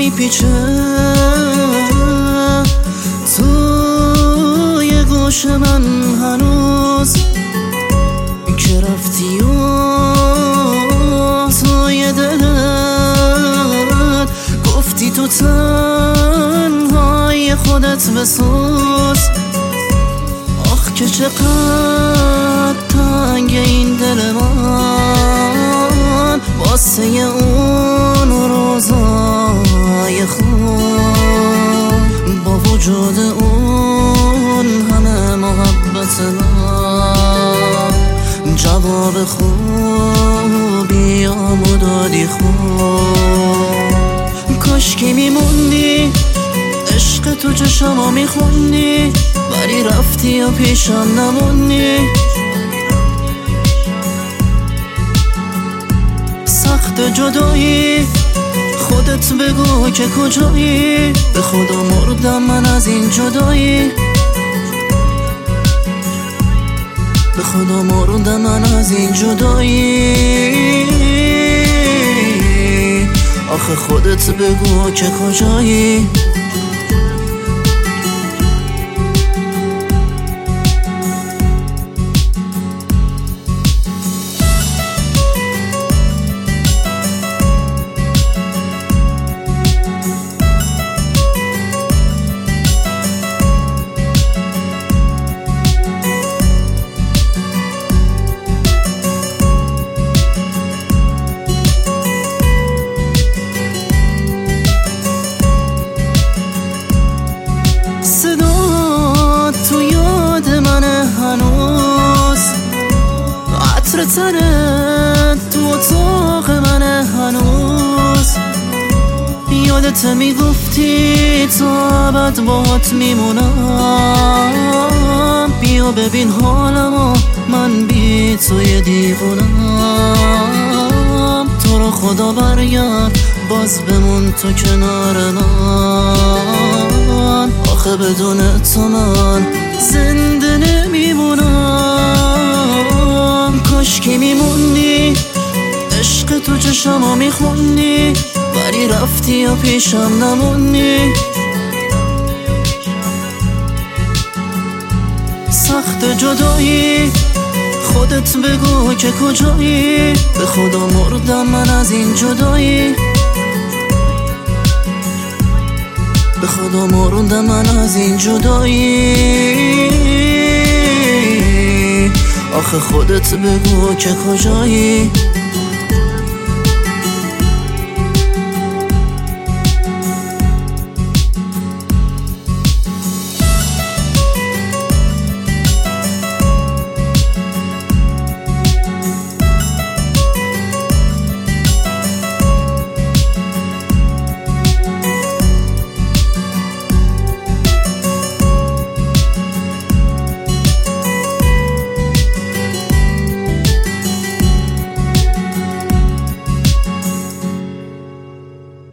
میپیچه توی گوش من هنوز که رفتی و توی دلت گفتی تو تنهای خودت بسوز. آخ که چقدر تنگ این دل من واسه اون روزای خوب، با وجود اون همه محبت من جواب خوبی آمو دادی خوب. کاش که میموندی عشق تو چشمو میخوندی، ولی رفتی و پیشم نموندی. سخت جدایی خودت بگو که کجایی، به خدا مردم من از این جدایی، به خدا مردم من از این جدایی. آخه خودت بگو که کجایی. صدا تو یاد منه هنوز، عطر تنت تو اتاق منه هنوز. یادت میگفتی تا ابد باهات میمونم، بیا ببین حالمو من بی توی دیوونم. تو رو خدا برگرد باز بمون تو کنار من، آخه بدون تو من زنده نمیمونم. کاش که میموندی عشق تو چشمو میخوندی، ولی رفتی و پیشم نموندی. سخت جدایی خودت بگو که کجایی، به خدا مردم من از این جدایی، به خدا مردم من از این جدایی. آخه خودت بگو که کجایی.